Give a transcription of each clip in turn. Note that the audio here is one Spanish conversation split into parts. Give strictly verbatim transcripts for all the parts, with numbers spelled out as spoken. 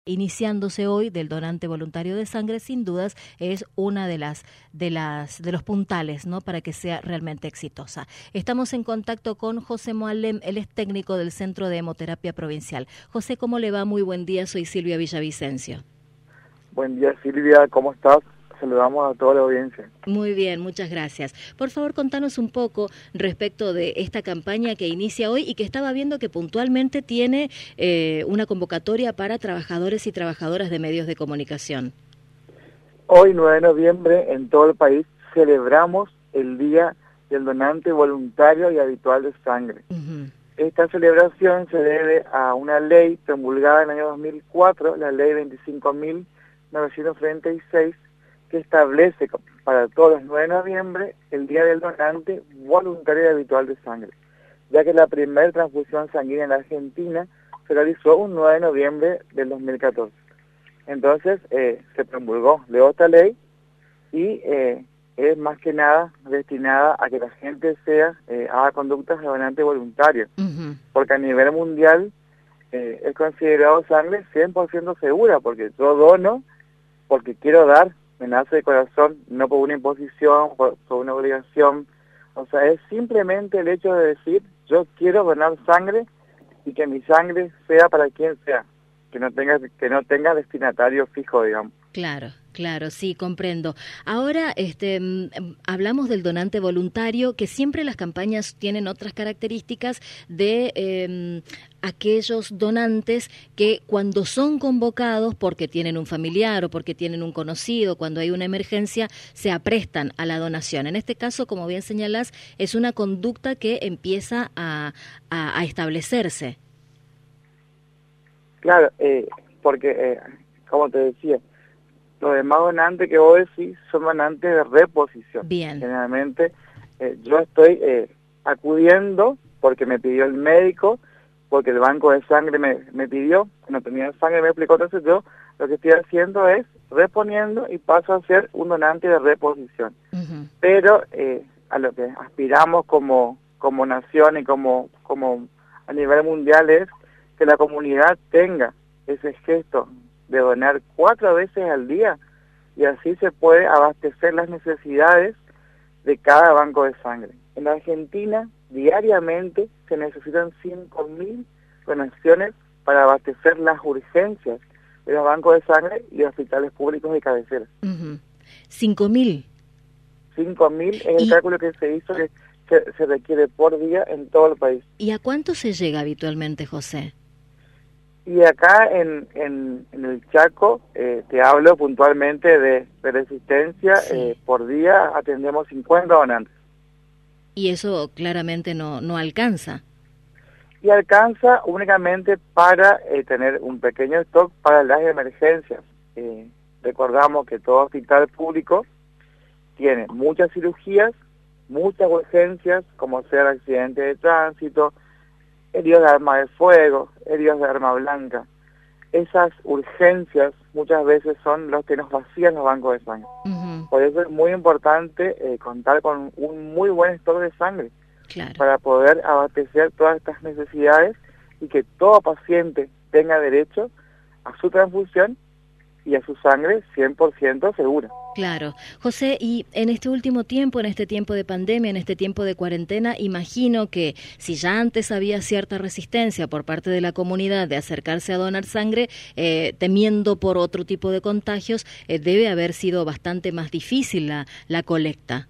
iniciándose hoy del donante voluntario de sangre, sin dudas es una de las de las de los puntales, ¿no?, para que sea realmente exitosa. Estamos en contacto con José Moalem, él es técnico del Centro de Hemoterapia Provincial. José, ¿cómo le va? Muy buen día, soy Silvia Villavicencio. Buen día, Silvia, ¿cómo estás? Saludamos a toda la audiencia. Muy bien, muchas gracias. Por favor, contanos un poco respecto de esta campaña que inicia hoy y que estaba viendo que puntualmente tiene eh, una convocatoria para trabajadores y trabajadoras de medios de comunicación. Hoy, nueve de noviembre, en todo el país celebramos el Día del Donante Voluntario y Habitual de Sangre. Uh-huh. Esta celebración se debe a una ley promulgada en el año dos mil cuatro, la ley veinticinco mil novecientos treinta y seis, que establece para todos los nueve de noviembre el Día del Donante Voluntario y Habitual de Sangre, ya que la primera transfusión sanguínea en la Argentina se realizó un nueve de noviembre del dos mil catorce. Entonces eh, se promulgó luego esta ley y eh, es más que nada destinada a que la gente sea eh, haga conductas de donante voluntario, uh-huh. porque a nivel mundial eh, es considerado sangre cien por ciento segura, porque yo dono porque quiero dar, me nace de corazón, no por una imposición, por, por una obligación. O sea, es simplemente el hecho de decir, yo quiero donar sangre y que mi sangre sea para quien sea, que no tenga que no tenga destinatario fijo, digamos. Claro, claro, sí, comprendo. Ahora, este, hablamos del donante voluntario, que siempre las campañas tienen otras características de eh, aquellos donantes que cuando son convocados porque tienen un familiar o porque tienen un conocido, cuando hay una emergencia, se aprestan a la donación. En este caso, como bien señalás, es una conducta que empieza a, a, a establecerse. Claro, eh, porque, eh, como te decía, los demás donantes que vos decís son donantes de reposición. Bien. Generalmente eh, yo estoy eh, acudiendo porque me pidió el médico, porque el banco de sangre me, me pidió, no tenía sangre, me explicó, entonces yo lo que estoy haciendo es reponiendo y paso a ser un donante de reposición. Uh-huh. Pero eh, a lo que aspiramos como, como nación y como, como a nivel mundial es que la comunidad tenga ese gesto de donar cuatro veces al día y así se puede abastecer las necesidades de cada banco de sangre. En la Argentina, diariamente se necesitan cinco mil donaciones para abastecer las urgencias de los bancos de sangre y de hospitales públicos de cabecera. Uh-huh. ¿cinco mil? cinco mil es el cálculo que se hizo que se, se requiere por día en todo el país. ¿Y a cuánto se llega habitualmente, José? Y acá en, en, en el Chaco, eh, te hablo puntualmente de, de resistencia, sí. eh, por día atendemos cincuenta donantes. Y eso claramente no, no alcanza. Y alcanza únicamente para eh, tener un pequeño stock para las emergencias. Eh, recordamos que todo hospital público tiene muchas cirugías, muchas urgencias, como sea accidente de tránsito, heridos de arma de fuego, heridos de arma blanca. Esas urgencias muchas veces son los que nos vacían los bancos de sangre. Uh-huh. Por eso es muy importante eh, contar con un muy buen stock de sangre, claro, para poder abastecer todas estas necesidades y que todo paciente tenga derecho a su transfusión y a su sangre cien por ciento segura. Claro. José, y en este último tiempo, en este tiempo de pandemia, en este tiempo de cuarentena, imagino que si ya antes había cierta resistencia por parte de la comunidad de acercarse a donar sangre, eh, temiendo por otro tipo de contagios, eh, debe haber sido bastante más difícil la, la colecta.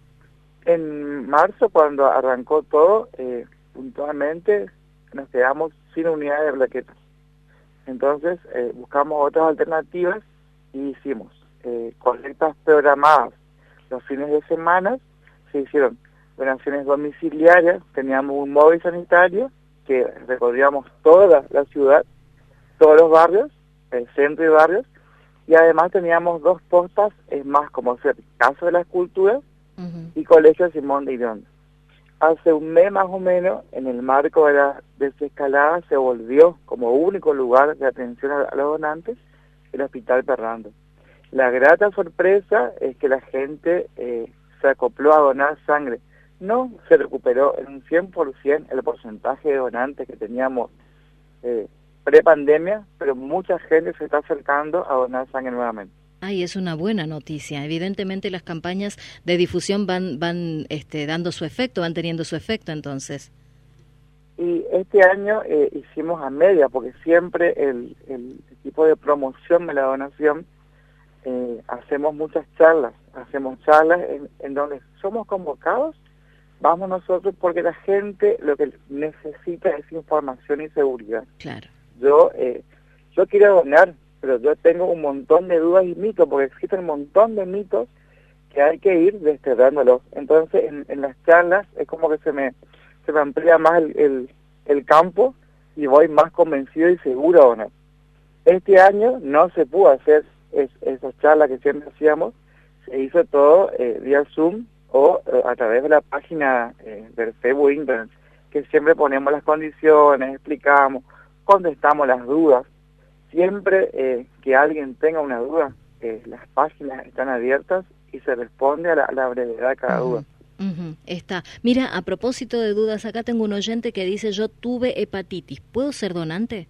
En marzo, cuando arrancó todo, eh, puntualmente nos quedamos sin unidades de plaquetas. Entonces eh, buscamos otras alternativas y hicimos eh, colectas programadas los fines de semana. Se hicieron donaciones domiciliarias, teníamos un móvil sanitario que recorríamos toda la ciudad, todos los barrios, el centro y barrios, y además teníamos dos postas, es más como ser Casa de la Escultura uh-huh. y Colegio Simón de Iriondo. Hace un mes más o menos, en el marco de la desescalada, se volvió como único lugar de atención a, a los donantes el Hospital Perrando. La grata sorpresa es que la gente eh, se acopló a donar sangre. No se recuperó en un cien por ciento el porcentaje de donantes que teníamos eh, pre-pandemia, pero mucha gente se está acercando a donar sangre nuevamente. Ay, es una buena noticia. Evidentemente las campañas de difusión van van este, dando su efecto, van teniendo su efecto entonces. Y este año eh, hicimos a media, porque siempre el, el equipo de promoción de la donación eh, hacemos muchas charlas, hacemos charlas en, en donde somos convocados, vamos nosotros porque la gente lo que necesita es información y seguridad. Claro. Yo, eh, yo quiero donar, pero yo tengo un montón de dudas y mitos, porque existen un montón de mitos que hay que ir desterrándolos. Entonces, en, en las charlas es como que se me se me amplía más el, el, el campo y voy más convencido y seguro a donar. Este año no se pudo hacer es, esas charlas que siempre hacíamos, se hizo todo eh, vía Zoom o eh, a través de la página eh, del Facebook Internet, que siempre ponemos las condiciones, explicamos, contestamos las dudas. Siempre eh, que alguien tenga una duda, eh, las páginas están abiertas y se responde a la, a la brevedad de cada Uh-huh. duda. Uh-huh. Está. Mira, a propósito de dudas, acá tengo un oyente que dice, yo tuve hepatitis, ¿puedo ser donante?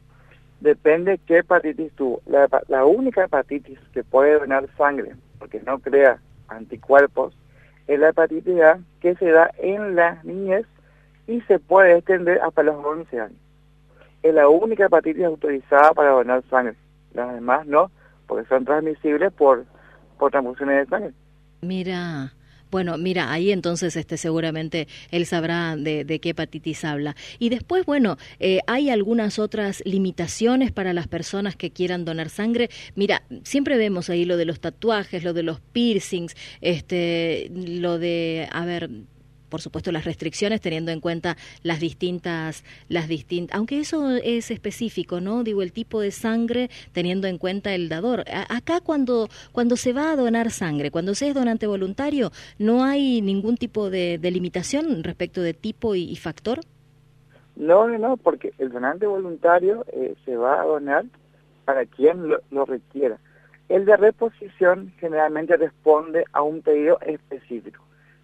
Depende qué hepatitis tuvo. La, la única hepatitis que puede donar sangre, porque no crea anticuerpos, es la hepatitis A, que se da en la niñez y se puede extender hasta los once años. Es la única hepatitis autorizada para donar sangre. Las demás no, porque son transmisibles por, por transfusiones de sangre. Mira, bueno, mira, ahí entonces este seguramente él sabrá de, de qué hepatitis habla. Y después, bueno, eh, hay algunas otras limitaciones para las personas que quieran donar sangre. Mira, siempre vemos ahí lo de los tatuajes, lo de los piercings, este, lo de, a ver, por supuesto las restricciones teniendo en cuenta las distintas, las distintas, aunque eso es específico, ¿no? Digo, el tipo de sangre teniendo en cuenta el dador. A, acá cuando, cuando se va a donar sangre, cuando se es donante voluntario, ¿no hay ningún tipo de, de limitación respecto de tipo y, y factor? No, no, no, porque el donante voluntario eh, se va a donar para quien lo, lo requiera. El de reposición generalmente responde a un pedido específico.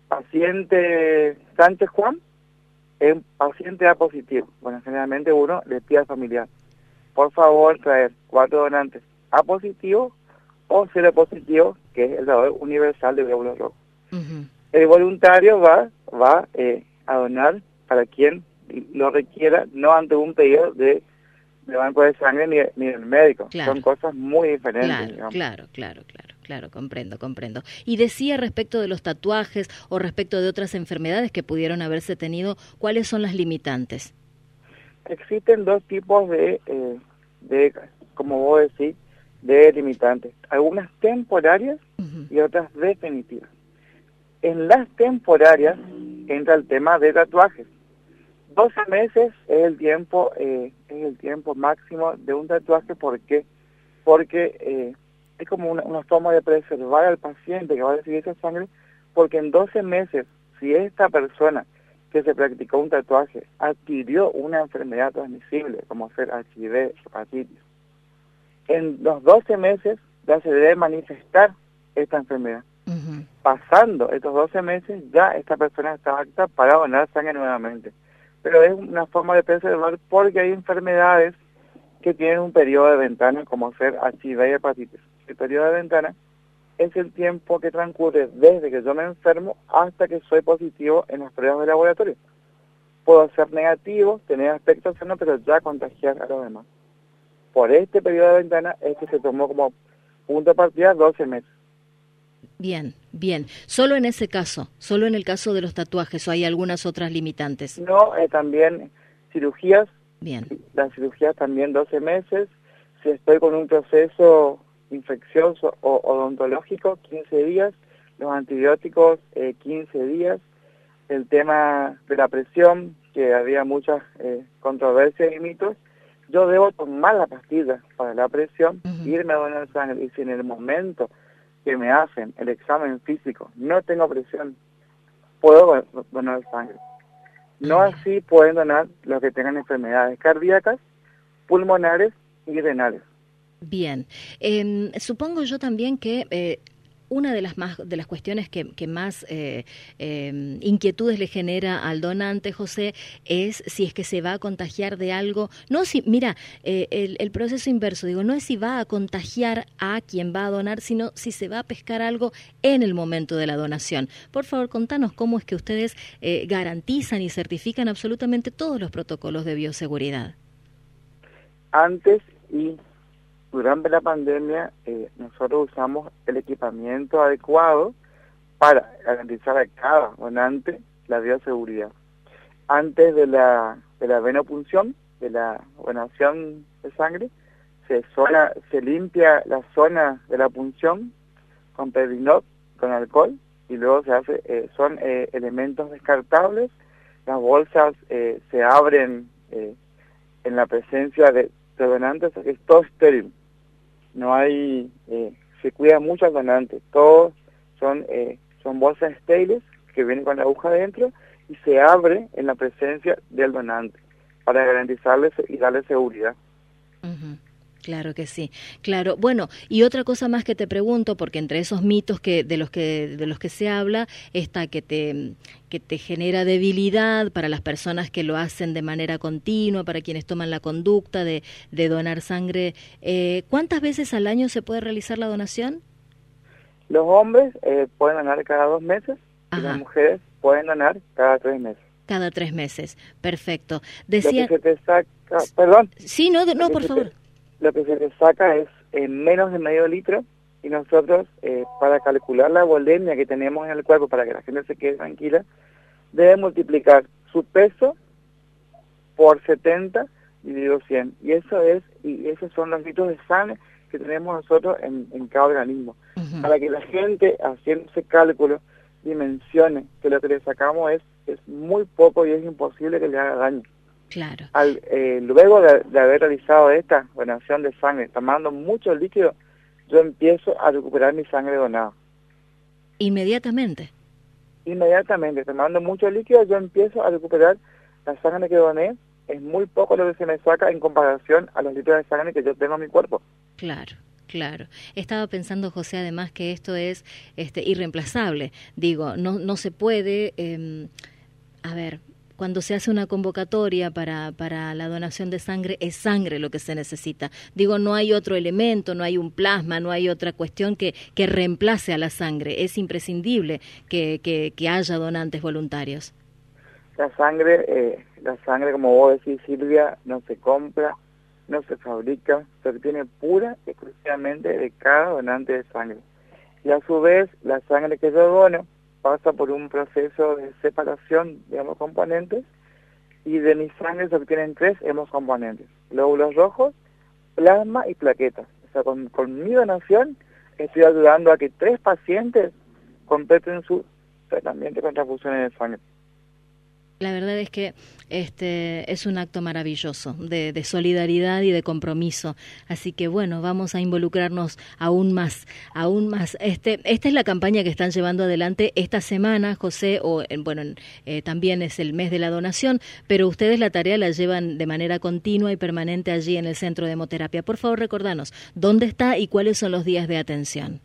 Paciente Sánchez Juan, es un paciente A positivo. Bueno, generalmente uno le pide al familiar, por favor traer cuatro donantes A positivo o cero positivo, que es el dador universal de glóbulos rojos. Uh-huh. El voluntario va, va eh, a donar para quien lo requiera, no ante un pedido de, de banco de sangre ni, ni del médico. Claro. Son cosas muy diferentes. Claro, digamos. claro, claro, claro. Claro, comprendo, comprendo. Y decía respecto de los tatuajes o respecto de otras enfermedades que pudieron haberse tenido, ¿cuáles son las limitantes? Existen dos tipos de, eh, de como vos decís, de limitantes. Algunas temporarias uh-huh. y otras definitivas. En las temporarias entra el tema de tatuajes. doce meses es el tiempo, eh, es el tiempo máximo de un tatuaje. ¿Por qué? Porque eh, es como una, una forma de preservar al paciente que va a recibir esa sangre, porque en doce meses, si esta persona que se practicó un tatuaje adquirió una enfermedad transmisible, como ser H I V, hepatitis, en los doce meses ya se debe manifestar esta enfermedad. Uh-huh. Pasando estos doce meses, ya esta persona está apta para donar sangre nuevamente. Pero es una forma de preservar porque hay enfermedades que tienen un periodo de ventana, como ser H I V y hepatitis. El periodo de ventana es el tiempo que transcurre desde que yo me enfermo hasta que soy positivo en las pruebas de laboratorio. Puedo ser negativo, tener aspecto sano, pero ya contagiar a los demás. Por este periodo de ventana es que se tomó como punto de partida doce meses. Bien, bien. Solo en ese caso, solo en el caso de los tatuajes, ¿o hay algunas otras limitantes? No, eh, también cirugías. Bien. Las cirugías también doce meses. Si estoy con un proceso infeccioso o odontológico, quince días. Los antibióticos, eh, quince días. El tema de la presión, que había muchas eh, controversias y mitos. Yo debo tomar la pastilla para la presión, uh-huh. irme a donar sangre. Y si en el momento que me hacen el examen físico no tengo presión, puedo donar sangre. No uh-huh. así pueden donar los que tengan enfermedades cardíacas, pulmonares y renales. Bien. Eh, supongo yo también que... Eh... una de las más de las cuestiones que, que más eh, eh, inquietudes le genera al donante, José, es si es que se va a contagiar de algo. No, si, mira, eh, el, el proceso inverso, digo, no es si va a contagiar a quien va a donar, sino si se va a pescar algo en el momento de la donación. Por favor, contanos cómo es que ustedes eh, garantizan y certifican absolutamente todos los protocolos de bioseguridad. Antes y durante la pandemia, eh, nosotros usamos el equipamiento adecuado para garantizar a cada donante la bioseguridad. Antes de la, de la venopunción, de la donación de sangre, se, zona, se limpia la zona de la punción con Pervinot, con alcohol, y luego se hace, eh, son eh, elementos descartables. Las bolsas eh, se abren eh, en la presencia de, de donantes, es todo estéril. No hay, eh, se cuida mucho al donante. Todos son, eh, son bolsas estériles que vienen con la aguja adentro y se abre en la presencia del donante para garantizarles y darle seguridad. Uh-huh. Claro que sí, claro. Bueno, y otra cosa más que te pregunto, porque entre esos mitos que de los que de los que se habla está que te que te genera debilidad para las personas que lo hacen de manera continua, para quienes toman la conducta de, de donar sangre. Eh, ¿Cuántas veces al año se puede realizar la donación? Los hombres eh, pueden donar cada dos meses. Ajá. Y las mujeres pueden donar cada tres meses. Cada tres meses, perfecto. Decía... Lo que se te saca, perdón. Sí, no, no, por favor. Te... Lo que se te saca es eh, menos de medio litro y nosotros, eh, para calcular la volemia que tenemos en el cuerpo, para que la gente se quede tranquila, debe multiplicar su peso por setenta dividido cien. Y eso es, y esos son los litros de sangre que tenemos nosotros en, en cada organismo. Uh-huh. Para que la gente, haciendo ese cálculo, dimensione que lo que le sacamos es, es muy poco y es imposible que le haga daño. Claro. Al, eh, luego de, de haber realizado esta donación de sangre, tomando mucho líquido, yo empiezo a recuperar mi sangre donada. ¿Inmediatamente? Inmediatamente, tomando mucho líquido, yo empiezo a recuperar la sangre que doné. Es muy poco lo que se me saca en comparación a los litros de sangre que yo tengo en mi cuerpo. Claro. Claro. Estaba pensando, José, además que esto es este, irreemplazable. Digo, no, no se puede, eh, a ver, cuando se hace una convocatoria para, para la donación de sangre, es sangre lo que se necesita. Digo, no hay otro elemento, no hay un plasma, no hay otra cuestión que, que reemplace a la sangre. Es imprescindible que, que, que haya donantes voluntarios. La sangre, eh, la sangre, como vos decís, Silvia, no se compra, no se fabrica, se obtiene pura y exclusivamente de cada donante de sangre. Y a su vez, la sangre que yo dono pasa por un proceso de separación de hemocomponentes y de mi sangre se obtienen tres hemocomponentes: glóbulos rojos, plasma y plaquetas. O sea, con, con mi donación estoy ayudando a que tres pacientes completen su tratamiento con transfusiones de sangre. La verdad es que este es un acto maravilloso de, de solidaridad y de compromiso. Así que bueno, vamos a involucrarnos aún más, aún más. Este, esta es la campaña que están llevando adelante esta semana, José, o bueno, eh, también es el mes de la donación, pero ustedes la tarea la llevan de manera continua y permanente allí en el Centro de Hemoterapia. Por favor, recordanos, ¿dónde está y cuáles son los días de atención?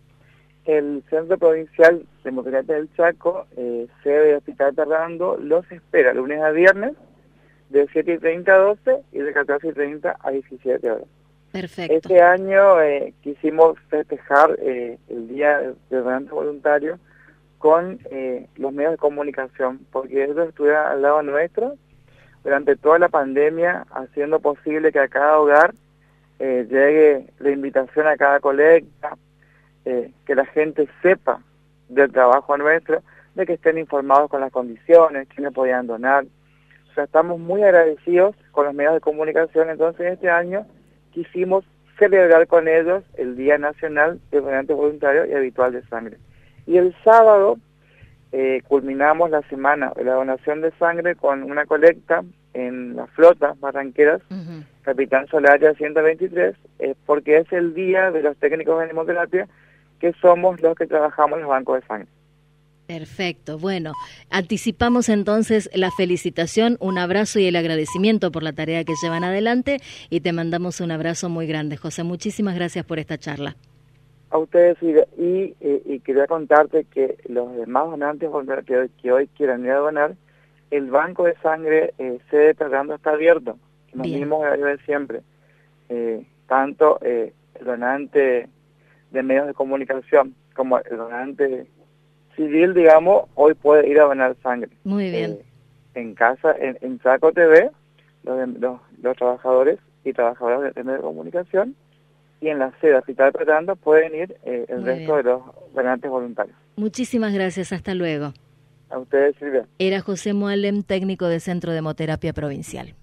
El Centro Provincial de Hemoterapia del Chaco, eh, sede de Hospital Tarrando, los espera lunes a viernes de siete y treinta a doce y de catorce y treinta a diecisiete horas. Perfecto. Este año eh, quisimos festejar eh, el Día de Donante Voluntario con eh, los medios de comunicación, porque ellos estuvieron al lado nuestro durante toda la pandemia, haciendo posible que a cada hogar eh, llegue la invitación a cada colecta, Eh, que la gente sepa del trabajo nuestro, de que estén informados con las condiciones, quiénes podían donar. O sea, estamos muy agradecidos con los medios de comunicación. Entonces este año quisimos celebrar con ellos el Día Nacional de Donante Voluntario y Habitual de Sangre. Y el sábado eh, culminamos la semana de la donación de sangre con una colecta en las flotas barranqueras, uh-huh. Capitán Solaria ciento veintitrés, eh, porque es el día de los técnicos de hemoterapia, que somos los que trabajamos en los bancos de sangre. Perfecto. Bueno, anticipamos entonces la felicitación, un abrazo y el agradecimiento por la tarea que llevan adelante y te mandamos un abrazo muy grande, José. Muchísimas gracias por esta charla. A ustedes, y, y, y quería contarte que los demás donantes que hoy, que hoy quieran ir a donar, el banco de sangre eh, sede de Fernando está abierto, en los mismos horarios de siempre. Eh, tanto eh, el donante de medios de comunicación como el donante civil, digamos, hoy puede ir a donar sangre. Muy bien. Eh, en casa, en, en Chaco T V, los, los, los trabajadores y trabajadoras de medios de comunicación, y en la sede Hospital Fernando pueden ir eh, el Muy resto bien. de los donantes voluntarios. Muchísimas gracias, hasta luego. A ustedes, Silvia. Era José Moalem, técnico de Centro de Hemoterapia Provincial.